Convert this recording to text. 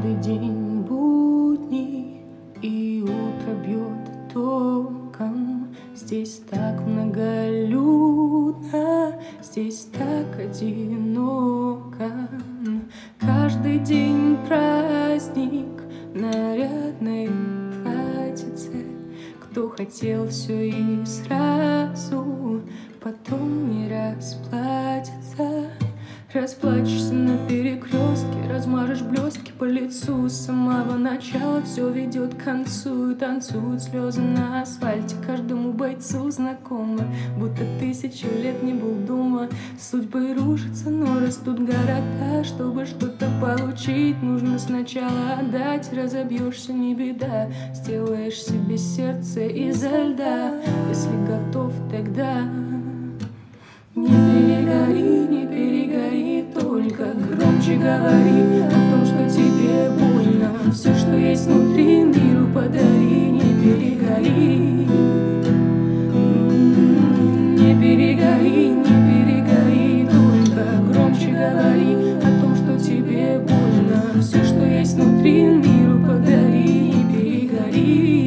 Каждый день будний, и утро бьет током. Здесь так многолюдно, здесь так одиноко. Каждый день праздник в нарядной платьице. Кто хотел все и сразу, потом не расплатится. Расплачешься на перекрестке, размажешь блестки по лицу. С самого начала все ведет к концу, и танцуют слезы на асфальте. Каждому бойцу знакомы, будто 1000 лет не был дома. Судьбы рушатся, но растут города. Чтобы что-то получить, нужно сначала отдать. Разобьешься, не беда, сделаешь себе сердце изо льда. Если готов, тогда не перегори, не перегори, только громче говори о том, что тебе больно. Все, что есть внутри, миру подари. Не перегори, не перегори, не перегори, только громче говори о том, что тебе больно. Все, что есть внутри, миру подари. Не перегори.